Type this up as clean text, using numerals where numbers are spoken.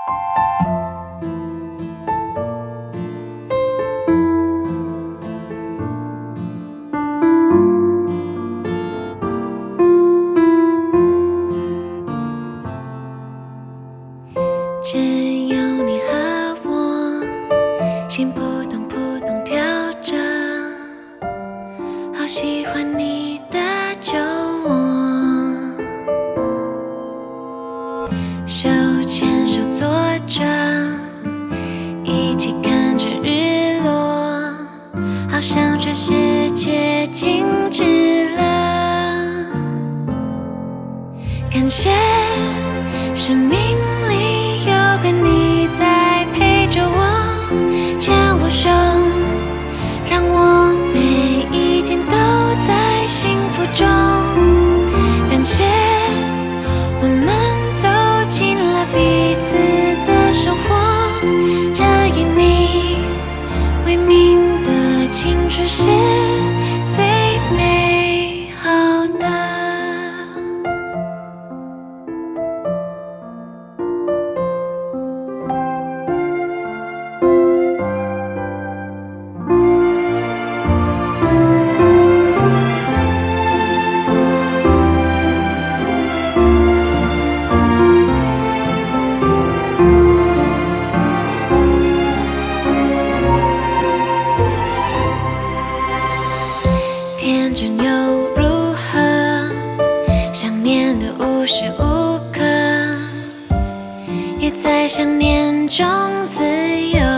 只有你和我，心扑通扑通跳着，好喜欢你的酒窝，手牵手坐着，一起看着日落，好像全世界静止了。感谢生命里有个你在陪着我，牵我手，让我每一天都在幸福中。感谢我们走进了彼此的生活，这以你为名的青春是最美好的。天真又如何？想念的无时无刻，也在想念中自由。